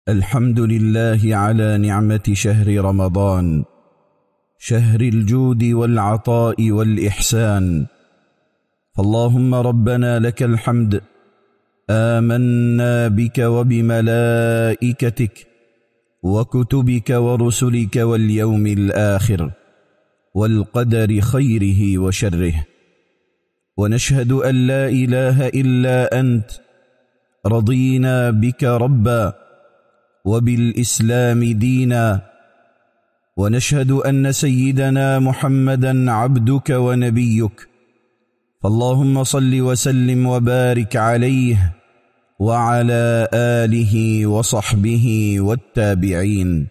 الحمد لله على نعمة شهر رمضان، شهر الجود والعطاء والإحسان. فاللهم ربنا لك الحمد، آمنا بك وبملائكتك وكتبك ورسلك واليوم الآخر والقدر خيره وشره، ونشهد أن لا إله إلا أنت، رضينا بك ربا وبالإسلام دينا، ونشهد أن سيدنا محمدا عبدك ونبيك، فاللهم صل وسلم وبارك عليه وعلى آله وصحبه والتابعين.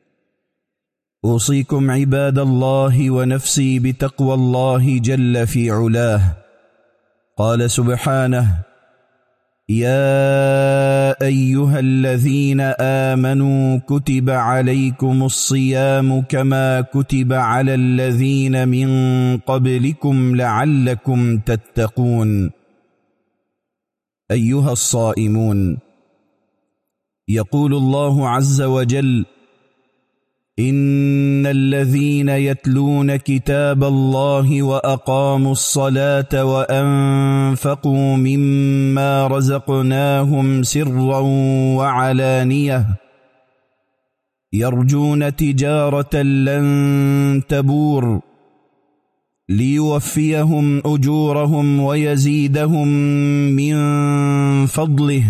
أوصيكم عباد الله ونفسي بتقوى الله جل في علاه. قال سبحانه: يا أيها الذين آمنوا كتب عليكم الصيام كما كتب على الذين من قبلكم لعلكم تتقون. أيها الصائمون، يقول الله عز وجل: إن الذين يتلون كتاب الله وأقاموا الصلاة وأنفقوا مما رزقناهم سرا وعلانية يرجون تجارة لن تبور ليوفيهم أجورهم ويزيدهم من فضله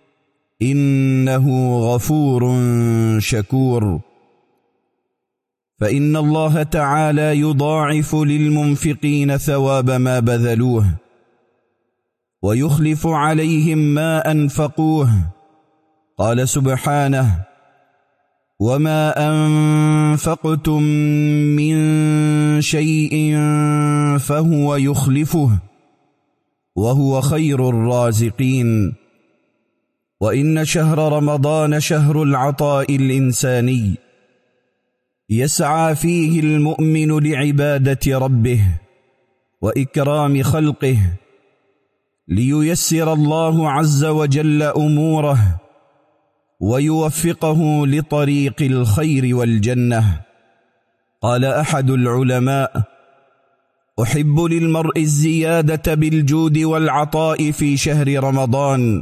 إنه غفور شكور. فإن الله تعالى يضاعف للمنفقين ثواب ما بذلوه ويخلف عليهم ما أنفقوه. قال سبحانه: وما أنفقتم من شيء فهو يخلفه وهو خير الرازقين. وإن شهر رمضان شهر العطاء الإنساني، يسعى فيه المؤمن لعبادة ربه وإكرام خلقه لييسر الله عز وجل أموره ويوفقه لطريق الخير والجنة. قال أحد العلماء: أحب للمرء الزيادة بالجود والعطاء في شهر رمضان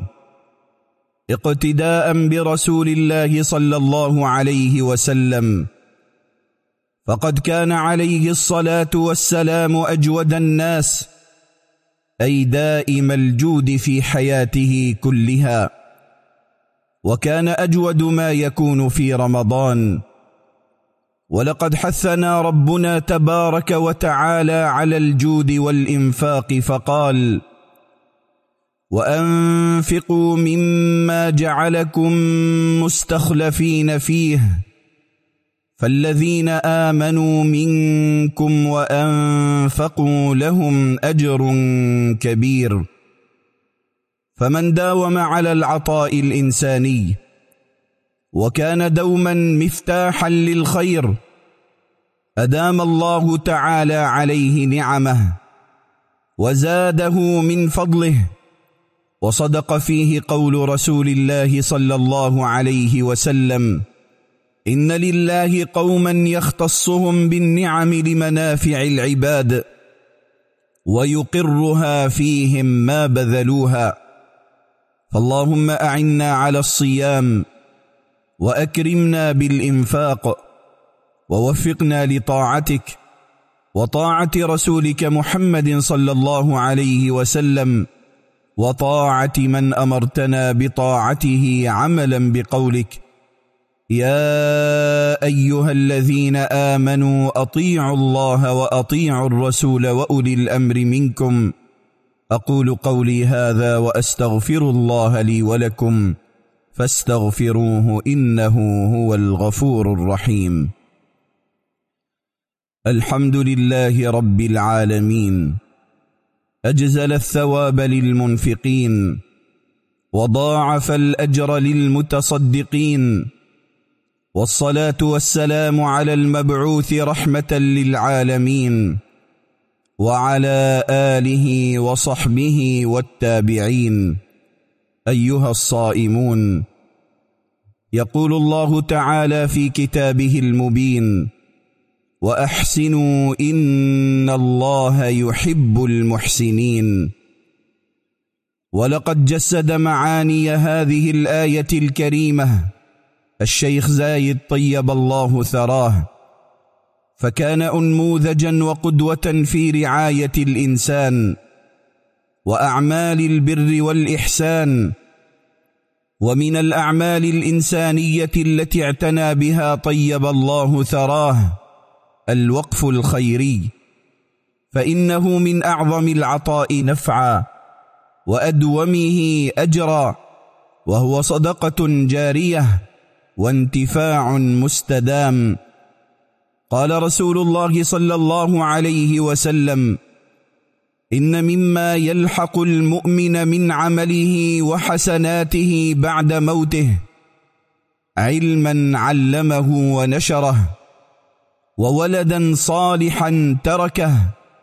اقتداء برسول الله صلى الله عليه وسلم، فقد كان عليه الصلاة والسلام أجود الناس، أي دائم الجود في حياته كلها، وكان أجود ما يكون في رمضان. ولقد حثنا ربنا تبارك وتعالى على الجود والإنفاق فقال: وأنفقوا مما جعلكم مستخلفين فيه فالذين آمنوا منكم وأنفقوا لهم أجر كبير. فمن داوم على العطاء الإنساني وكان دوما مفتاحا للخير أدام الله تعالى عليه نعمه وزاده من فضله. وصدق فيه قول رسول الله صلى الله عليه وسلم: إن لله قوما يختصهم بالنعم لمنافع العباد ويقرها فيهم ما بذلوها. فاللهم أعنا على الصيام وأكرمنا بالإنفاق ووفقنا لطاعتك وطاعة رسولك محمد صلى الله عليه وسلم وطاعة من أمرتنا بطاعته عملا بقولك: يا أيها الذين آمنوا أطيعوا الله وأطيعوا الرسول وأولي الأمر منكم. أقول قولي هذا وأستغفر الله لي ولكم فاستغفروه إنه هو الغفور الرحيم. الحمد لله رب العالمين، أجزل الثواب للمنفقين وضاعف الأجر للمتصدقين، والصلاة والسلام على المبعوث رحمة للعالمين وعلى آله وصحبه والتابعين. أيها الصائمون، يقول الله تعالى في كتابه المبين: وأحسنوا إن الله يحب المحسنين. ولقد جسد معاني هذه الآية الكريمة الشيخ زايد طيب الله ثراه، فكان أنموذجا وقدوة في رعاية الإنسان وأعمال البر والإحسان. ومن الأعمال الإنسانية التي اعتنى بها طيب الله ثراه الوقف الخيري، فإنه من أعظم العطاء نفعا وأدومه أجرا، وهو صدقة جارية وانتفاع مستدام. قال رسول الله صلى الله عليه وسلم: إن مما يلحق المؤمن من عمله وحسناته بعد موته علما علمه ونشره، وولدا صالحا تركه،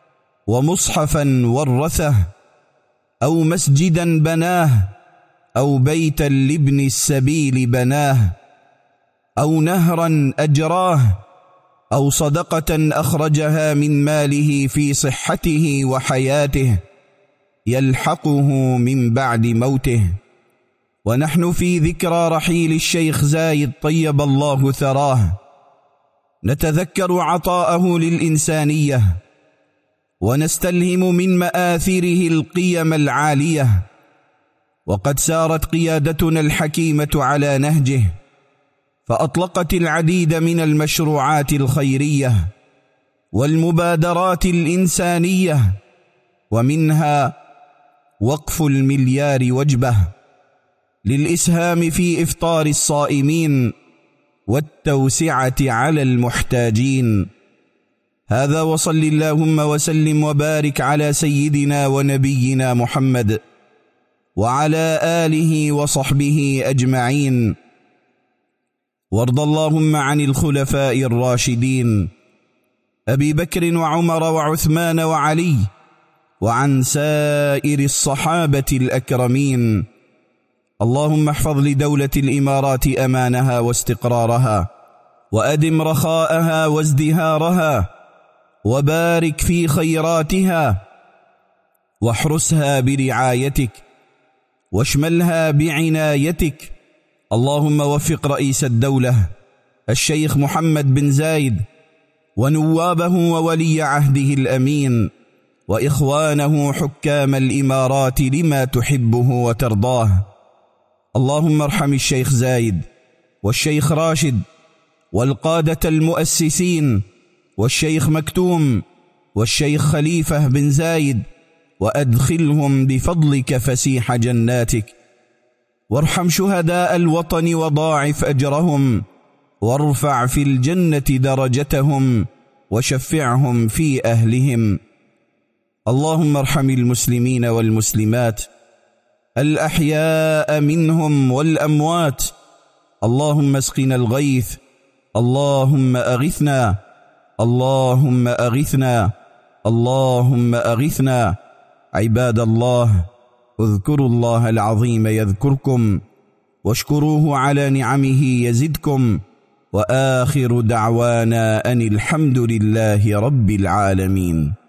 ومصحفا ورثه، أو مسجدا بناه، أو بيتا لابن السبيل بناه، أو نهرا أجراه، أو صدقة أخرجها من ماله في صحته وحياته يلحقه من بعد موته. ونحن في ذكرى رحيل الشيخ زايد طيب الله ثراه نتذكر عطاءه للإنسانية، ونستلهم من مآثره القيم العالية. وقد سارت قيادتنا الحكيمة على نهجه، فأطلقت العديد من المشروعات الخيرية والمبادرات الإنسانية، ومنها وقف 1,000,000,000 وجبة للإسهام في إفطار الصائمين والتوسعة على المحتاجين. هذا، وصل اللهم وسلم وبارك على سيدنا ونبينا محمد وعلى آله وصحبه أجمعين. وارض اللهم عن الخلفاء الراشدين أبي بكر وعمر وعثمان وعلي، وعن سائر الصحابة الأكرمين. اللهم احفظ لدولة الإمارات أمانها واستقرارها، وأدم رخاءها وازدهارها، وبارك في خيراتها، واحرسها برعايتك، واشملها بعنايتك. اللهم وفق رئيس الدولة الشيخ محمد بن زايد، ونوابه وولي عهده الأمين، وإخوانه حكام الإمارات لما تحبه وترضاه. اللهم ارحم الشيخ زايد والشيخ راشد والقادة المؤسسين والشيخ مكتوم والشيخ خليفة بن زايد، وأدخلهم بفضلك فسيح جناتك. وارحم شهداء الوطن وضاعف أجرهم، وارفع في الجنة درجتهم، وشفعهم في أهلهم. اللهم ارحم المسلمين والمسلمات الأحياء منهم والأموات. اللهم اسقنا الغيث، اللهم أغثنا، اللهم أغثنا، اللهم أغثنا. عباد الله، اذكروا الله العظيم يذكركم، واشكروه على نعمه يزدكم، وآخر دعوانا أن الحمد لله رب العالمين.